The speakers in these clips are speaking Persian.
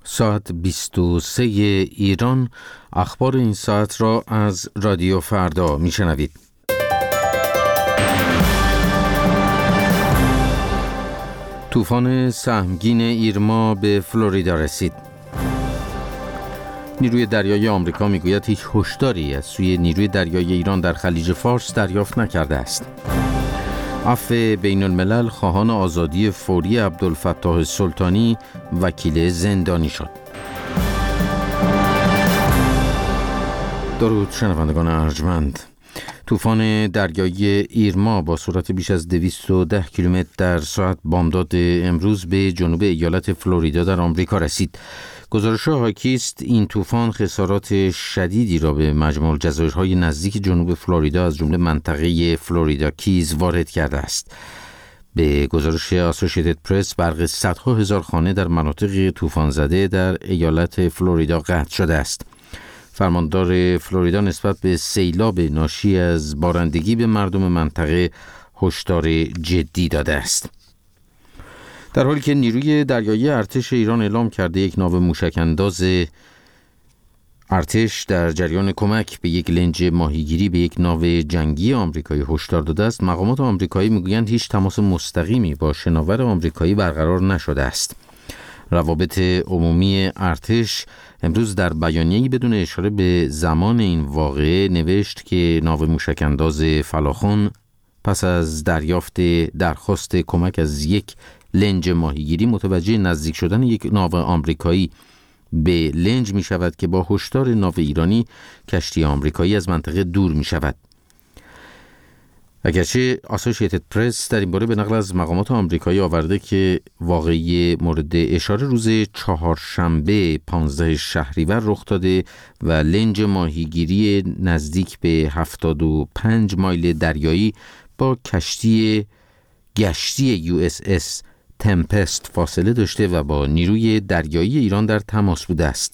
ساعت 23 ایران. اخبار این ساعت را از رادیو فردا میشنوید. طوفان سهمگین ایرما به فلوریدا رسید. نیروی دریایی آمریکا میگوید هیچ هشداری از سوی نیروی دریایی ایران در خلیج فارس دریافت نکرده است. عفو بین الملل خواهان آزادی فوری عبدالفتاح سلطانی وکیل زندانی شد. درود شنوندگان ارجمند. طوفان دریایی ایرما با سرعت بیش از 210 کیلومتر در ساعت بامداد امروز به جنوب ایالت فلوریدا در آمریکا رسید. گزارش‌ها حاکی است این طوفان خسارات شدیدی را به مجموع الجزایرهای نزدیک جنوب فلوریدا از جمله منطقه فلوریدا کیز وارد کرده است. به گزارش آسوشیتد پرس برق صدها هزار خانه در مناطق طوفان زده در ایالت فلوریدا قطع شده است. فرماندار فلوریدا نسبت به سیلاب ناشی از بارندگی به مردم منطقه هشدار جدی داده است. در حالی که نیروی دریایی ارتش ایران اعلام کرده یک ناو موشک‌انداز ارتش در جریان کمک به یک لنج ماهیگیری به یک ناو جنگی آمریکایی هشدار داده است، مقامات آمریکایی میگویند هیچ تماس مستقیمی با شناور آمریکایی برقرار نشده است. روابط عمومی ارتش امروز در بیانیه‌ای بدون اشاره به زمان این واقعه نوشت که ناو موشک‌انداز فلاخن پس از دریافت درخواست کمک از یک لنج ماهیگیری متوجه نزدیک شدن یک ناو آمریکایی به لنج می شود که با هشدار ناو ایرانی کشتی آمریکایی از منطقه دور می شود. اگرچه آسوشیتد پرس در این باره به نقل از مقامات آمریکایی آورده که واقعی مورد اشاره روز چهارشنبه 15 شهریور رخ داده و لنج ماهیگیری نزدیک به 75 مایل دریایی با کشتی گشتی USS تمپست فاصله داشته و با نیروی دریایی ایران در تماس بوده است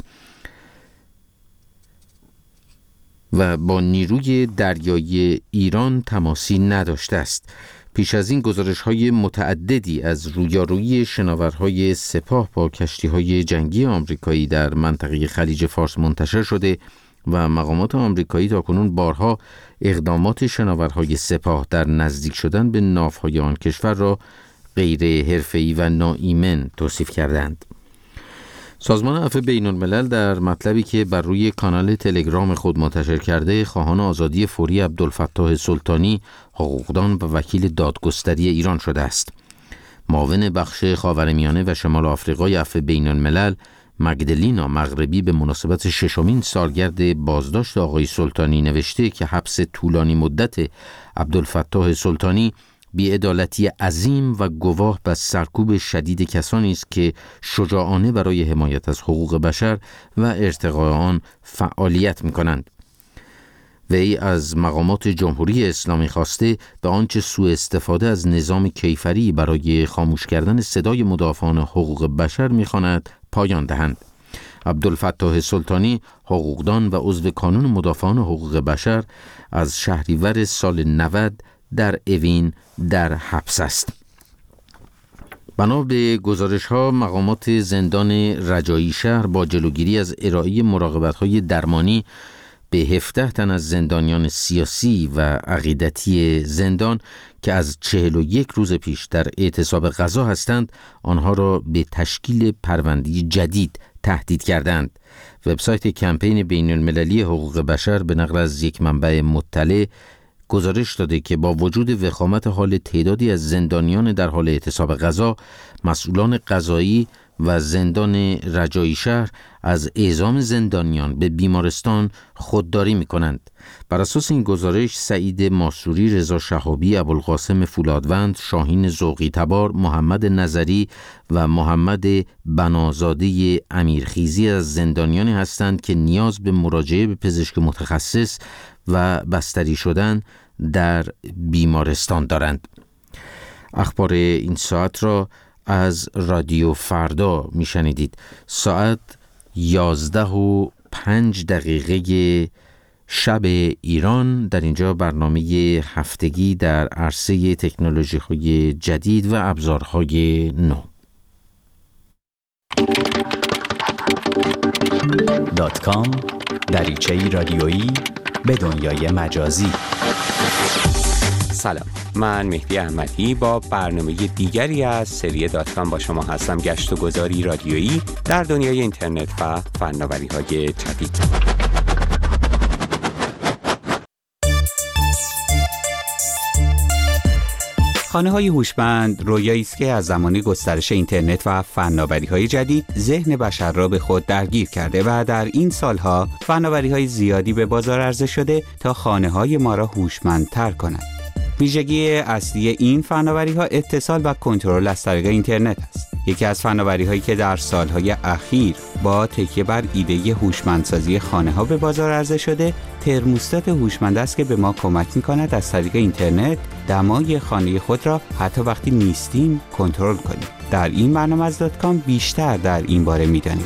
و با نیروی دریایی ایران تماسی نداشته است. پیش از این گزارش‌های متعددی از رویارویی شناورهای سپاه با کشتی‌های جنگی آمریکایی در منطقه خلیج فارس منتشر شده و مقامات آمریکایی تاکنون بارها اقدامات شناورهای سپاه در نزدیک شدن به ناوهای آن کشور را غیر حرفه‌ای و ناایمن توصیف کردند. سازمان عفو بین الملل در مطلبی که بر روی کانال تلگرام خود منتشر کرده خواهان آزادی فوری عبدالفتاح سلطانی حقوقدان و وکیل دادگستری ایران شده است. معاون بخش خاورمیانه و شمال آفریقای عفو بین الملل مگدلینا مغربی به مناسبت ششمین سالگرد بازداشت آقای سلطانی نوشته که حبس طولانی مدت عبدالفتاح سلطانی بی‌عدالتی عظیم و گواه بر سرکوب شدید کسانی است که شجاعانه برای حمایت از حقوق بشر و ارتقاء آن فعالیت می‌کنند. وی از مقامات جمهوری اسلامی خواسته به آنچه سوء استفاده از نظام کیفری برای خاموش کردن صدای مدافعان حقوق بشر می‌خواند پایان دهند. عبدالفتاح سلطانی حقوقدان و عضو کانون مدافعان حقوق بشر از شهریور سال 90 در اوین در حبس است. بنا به گزارش‌ها مقامات زندان رجایی شهر با جلوگیری از ارائه مراقبت‌های درمانی به 17 تن از زندانیان سیاسی و عقیدتی زندان که از 41 روز پیش در اعتصاب غذا هستند آنها را به تشکیل پرونده جدید تهدید کردند. وبسایت کمپین بین المللی حقوق بشر به نقل از یک منبع مطلع گزارش داده که با وجود وخامت حال تعدادی از زندانیان در حال اعتصاب غذا، مسئولان قضایی و زندان رجایی شهر از اعزام زندانیان به بیمارستان خودداری می‌کنند. بر اساس این گزارش سعید ماسوری، رضا شهابی، ابوالقاسم فولادوند، شاهین ذوقی تبار، محمد نظری و محمد بنازاده امیرخیزی از زندانیانی هستند که نیاز به مراجعه به پزشک متخصص و بستری شدن در بیمارستان دارند. اخبار این ساعت را از رادیو فردا میشنیدید. ساعت 11:05 شب ایران. در اینجا برنامه هفتگی در عرصه تکنولوژی‌های جدید و ابزارهای نو. www.facebook.com دریچه‌ای رادیویی به دنیای مجازی. سلام، من مهدی احمدی با برنامه دیگری از سری .com با شما هستم. گشت و گذاری رادیویی در دنیای اینترنت و فناوری‌های جدید. خانه‌های هوشمند رویایی است که از زمان گسترش اینترنت و فناوری‌های جدید ذهن بشر را به خود درگیر کرده و در این سالها فناوری‌های زیادی به بازار عرضه شده تا خانه‌های ما را هوشمندتر کنند. ویژگی اصلی این فناوری‌ها اتصال و کنترل از طریق اینترنت است. یکی از فناوری‌هایی که در سالهای اخیر با تکیه بر ایده هوشمندسازی خانه‌ها به بازار عرضه شده، ترموستات هوشمند است که به ما کمک می‌کند از طریق اینترنت دمای خانه خود را حتی وقتی نیستیم کنترل کنیم. در این برنامه از .com بیشتر در این باره می‌دانیم.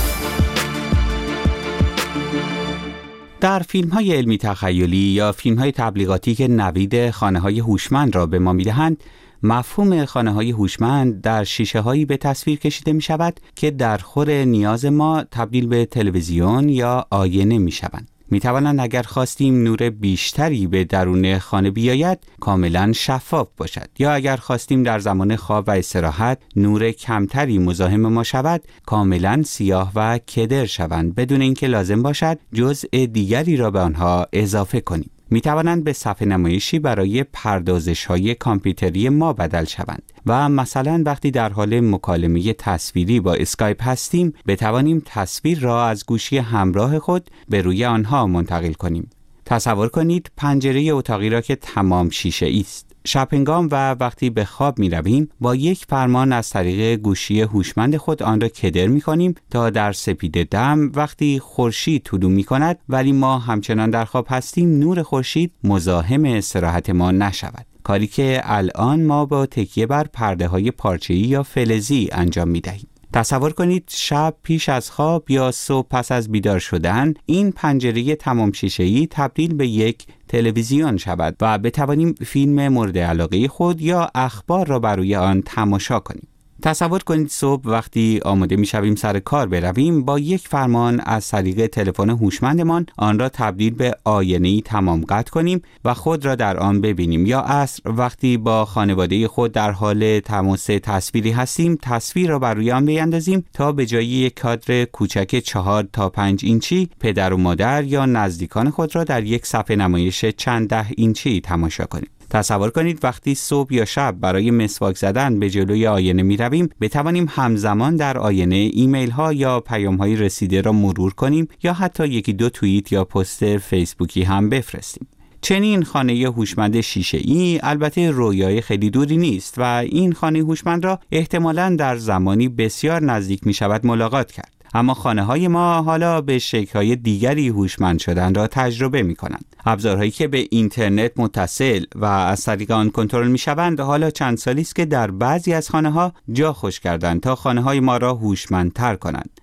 در فیلم‌های علمی تخیلی یا فیلم‌های تبلیغاتی که نوید خانه‌های هوشمند را به ما می‌دهند، مفهوم خانه‌های هوشمند در شیشه‌هایی به تصویر کشیده می‌شود که در خور نیاز ما تبدیل به تلویزیون یا آینه می‌شوند. می‌توانند اگر خواستیم نور بیشتری به درون خانه بیاید کاملاً شفاف باشد، یا اگر خواستیم در زمان خواب و استراحت نور کمتری مزاحم ما شود کاملاً سیاه و کدر شوند بدون اینکه لازم باشد جزء دیگری را به آنها اضافه کنیم. می توانند به صفحه نمایشی برای پردازش‌های کامپیوتری ما بدل شوند و مثلا وقتی در حال مکالمه تصویری با اسکایپ هستیم بتوانیم تصویر را از گوشی همراه خود به روی آنها منتقل کنیم. تصور کنید پنجره اتاقی را که تمام شیشه‌ای است. شب‌هنگام و وقتی به خواب می رویم با یک فرمان از طریق گوشی هوشمند خود آن را کدر می کنیم تا در سپیده دم وقتی خورشید طلوع می کند ولی ما همچنان در خواب هستیم نور خورشید مزاحم استراحت ما نشود. کاری که الان ما با تکیه بر پرده های پارچه‌ای یا فلزی انجام می دهیم. تصور کنید شب پیش از خواب یا صبح پس از بیدار شدن این پنجره تمام شیشه‌ای تبدیل به یک تلویزیون شود و بتوانیم فیلم مورد علاقه خود یا اخبار را بر روی آن تماشا کنیم. تصور کنید صبح وقتی آماده می‌شویم سر کار برویم با یک فرمان از طریق تلفن هوشمندمان آن را تبدیل به آینه‌ای تمام قد کنیم و خود را در آن ببینیم، یا عصر وقتی با خانواده خود در حال تماس تصویری هستیم تصویر را بر روی آن بیاندازیم تا به جای یک کادر کوچک 4 تا 5 اینچی پدر و مادر یا نزدیکان خود را در یک صفحه نمایش چند ده اینچی تماشا کنیم. تصور کنید وقتی صبح یا شب برای مسواک زدن به جلوی آینه می رویم بتوانیم همزمان در آینه ایمیل ها یا پیام های رسیده را مرور کنیم یا حتی یکی دو توییت یا پست فیسبوکی هم بفرستیم. چنین خانه هوشمند شیشه‌ای البته رویای خیلی دوری نیست و این خانه هوشمند را احتمالاً در زمانی بسیار نزدیک می شود ملاقات کرد. اما خانه‌های ما حالا به شکل‌های دیگری هوشمند شدن را تجربه می‌کنند. ابزارهایی که به اینترنت متصل و از طریق آن کنترل می‌شوند حالا چند سالی است که در بعضی از خانه‌ها جا خوش کردند تا خانه‌های ما را هوشمندتر کنند.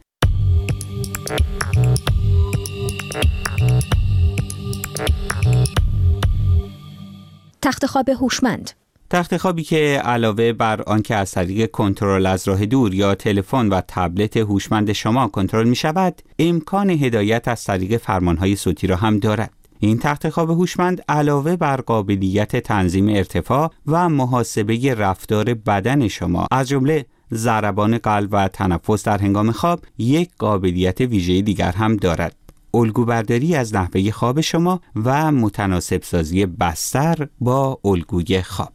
تخت خواب هوشمند. تخت خوابی که علاوه بر آنکه از طریق کنترل از راه دور یا تلفن و تبلت هوشمند شما کنترل می شود، امکان هدایت از طریق فرمانهای صوتی را هم دارد. این تخت خواب هوشمند علاوه بر قابلیت تنظیم ارتفاع و محاسبه رفتار بدن شما از جمله ضربان قلب و تنفس در هنگام خواب، یک قابلیت ویژه دیگر هم دارد: الگوبرداری از نحوه خواب شما و متناسب سازی بستر با الگوی خواب.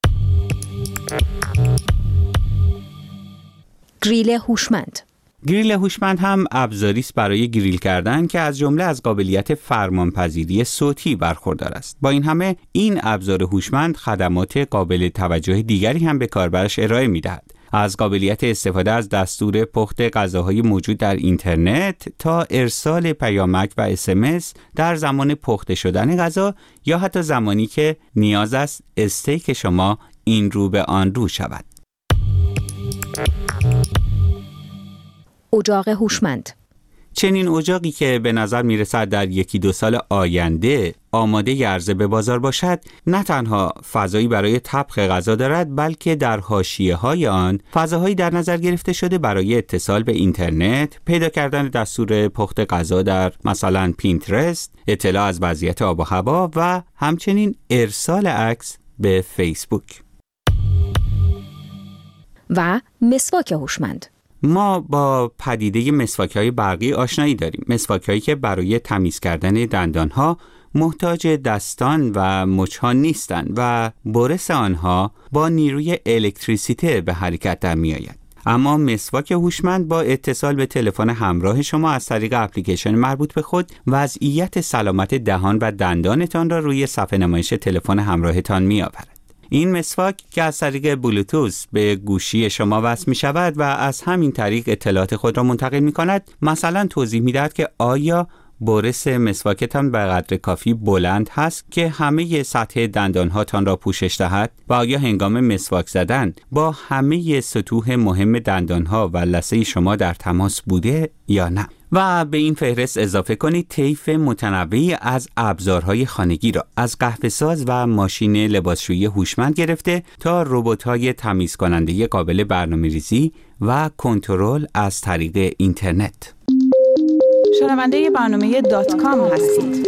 گریل هوشمند. گریل هوشمند هم ابزاری است برای گریل کردن که از جمله از قابلیت فرمانپذیری صوتی برخوردار است. با این همه این ابزار هوشمند خدمات قابل توجه دیگری هم به کاربرش ارائه می‌دهد. از قابلیت استفاده از دستور پخت غذاهای موجود در اینترنت تا ارسال پیامک و SMS در زمان پخته شدن غذا یا حتی زمانی که نیاز است استیک شما این رو به آن رو شود. اجاق هوشمند. چنین اجاقی که به نظر میرسد در 1-2 سال آینده آماده عرضه به بازار باشد، نه تنها فضایی برای طبخ غذا دارد، بلکه در حاشیه‌های آن فضاهایی در نظر گرفته شده برای اتصال به اینترنت، پیدا کردن دستور پخت غذا در مثلا پینترست، اطلاع از وضعیت آب و هوا و همچنین ارسال عکس به فیسبوک. و مسواک هوشمند. ما با پدیده مسواک‌های برقی آشنایی داریم. مسواک‌هایی که برای تمیز کردن دندان‌ها محتاج دستان و مچ‌ها نیستند و برس آنها با نیروی الکتریسیته به حرکت در می‌آید. اما مسواک هوشمند با اتصال به تلفن همراه شما از طریق اپلیکیشن مربوط به خود وضعیت سلامت دهان و دندانتان را روی صفحه نمایش تلفن همراهتان می‌آورد. این مسواک که از طریق بلوتوث به گوشی شما وصل می شود و از همین طریق اطلاعات خود را منتقل می کند، مثلا توضیح می دهد که آیا برس مسواکتان به قدر کافی بلند هست که همه سطح دندانهاتان را پوشش دهد و آیا هنگام مسواک زدن با همه سطوح مهم دندانها و لثه شما در تماس بوده یا نه. و به این فهرست اضافه کنید طیف متنوعی از ابزارهای خانگی را، از قهوه‌ساز و ماشین لباسشویی هوشمند گرفته تا ربات‌های تمیز کننده قابل برنامه‌ریزی و کنترل از طریق اینترنت. شنونده برنامه .com هستید.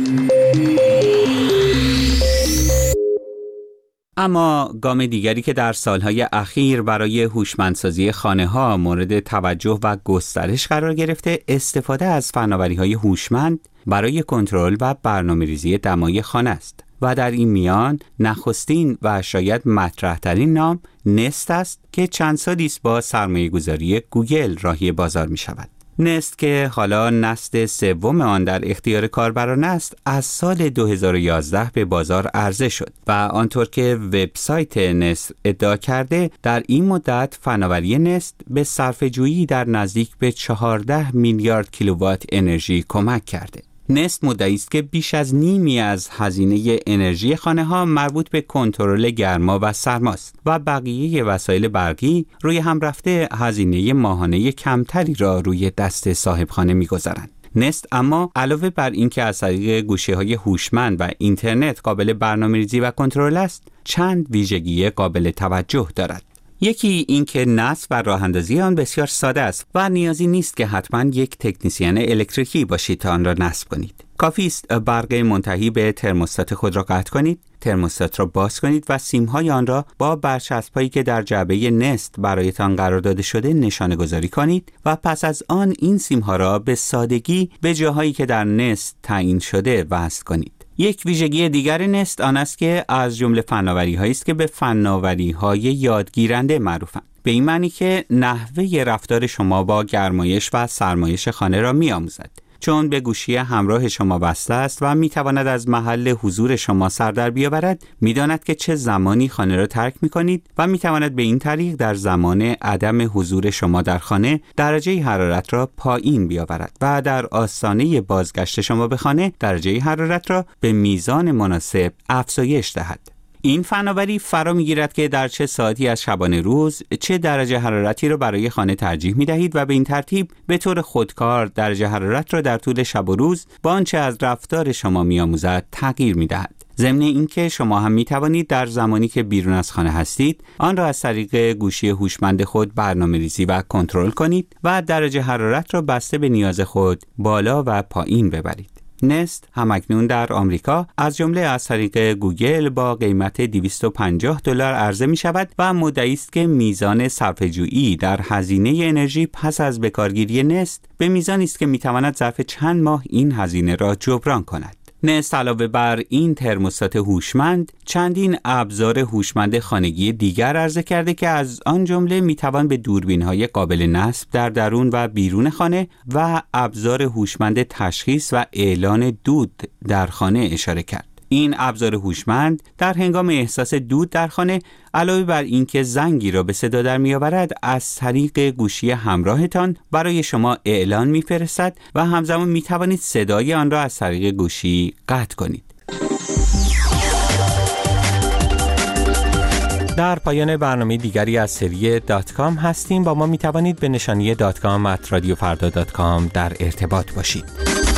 اما گام دیگری که در سالهای اخیر برای هوشمندسازی خانه‌ها مورد توجه و گسترش قرار گرفته، استفاده از فناوری‌های هوشمند برای کنترل و برنامه‌ریزی دمای خانه است. و در این میان نخستین و شاید مطرح‌ترین نام نست است که چند سالی است با سرمایه‌گذاری گوگل راهی بازار می‌شود. نست که حالا نسل سوم آن در اختیار کاربران است، از سال 2011 به بازار عرضه شد و آنطور که وبسایت نست ادعا کرده، در این مدت فناوری نست به صرفه‌جویی در نزدیک به 14 میلیارد کیلووات انرژی کمک کرده. نست مدعی است که بیش از نیمی از هزینه انرژی خانه‌ها مربوط به کنترل گرما و سرماست و بقیه وسایل برقی روی هم رفته هزینه ماهانه کمتری را روی دست صاحب خانه می‌گذارند. نست اما علاوه بر اینکه از طریق گوشی‌های هوشمند و اینترنت قابل برنامه‌ریزی و کنترل است، چند ویژگی قابل توجه دارد. یکی این که نصب و راه اندازی آن بسیار ساده است و نیازی نیست که حتما یک تکنیسین الکتریکی باشید تا آن را نصب کنید. کافی است برق منتهی به ترموستات خود را قطع کنید، ترموستات را باز کنید و سیم‌های آن را با برچسب‌هایی که در جعبه نست برایتان قرار داده شده نشانه گذاری کنید و پس از آن این سیم‌ها را به سادگی به جاهایی که در نست تعیین شده وصل کنید. یک ویژگی دیگر نست آن است که از جمله فناوری‌هایی است که به فناوری‌های یادگیرنده معروفند. به این معنی که نحوه رفتار شما با گرمایش و سرمایش خانه را می‌آموزد. چون به گوشی همراه شما وصل است و می‌تواند از محل حضور شما سر در بیاورد، می‌داند که چه زمانی خانه را ترک می‌کنید و می‌تواند به این طریق در زمان عدم حضور شما در خانه درجه حرارت را پایین بیاورد و در آستانه بازگشت شما به خانه درجه حرارت را به میزان مناسب افزایش دهد. این فناوری فرا می‌گیرد که در چه ساعتی از شبانه روز چه درجه حرارتی را برای خانه ترجیح می‌دهید و به این ترتیب به طور خودکار درجه حرارت را در طول شب و روز با آنچه از رفتار شما می‌آموزد تغییر می‌دهد. ضمن اینکه شما هم می‌توانید در زمانی که بیرون از خانه هستید آن را از طریق گوشی هوشمند خود برنامه‌ریزی و کنترل کنید و درجه حرارت را بسته به نیاز خود بالا و پایین ببرید. نست همکنون در آمریکا از جمله از طریق گوگل با قیمت $250 عرضه می شود و مدعی است که میزان صرفه‌جویی در هزینه انرژی پس از بکارگیری نست به میزانی است که می تواند ظرف چند ماه این هزینه را جبران کند. نست علاوه بر این ترموستات هوشمند چندین ابزار هوشمند خانگی دیگر عرضه کرده که از آن جمله میتوان به دوربین‌های قابل نصب در درون و بیرون خانه و ابزار هوشمند تشخیص و اعلان دود در خانه اشاره کرد. این ابزار هوشمند در هنگام احساس دود در خانه علاوه بر اینکه زنگی را به صدا در می‌آورد، از طریق گوشی همراهتان برای شما اعلان می‌فرستد و همزمان می‌توانید صدای آن را از طریق گوشی قطع کنید. در پایان برنامه دیگری از سری .com هستیم. با ما می توانید به نشانی .com@radiofarda.com در ارتباط باشید.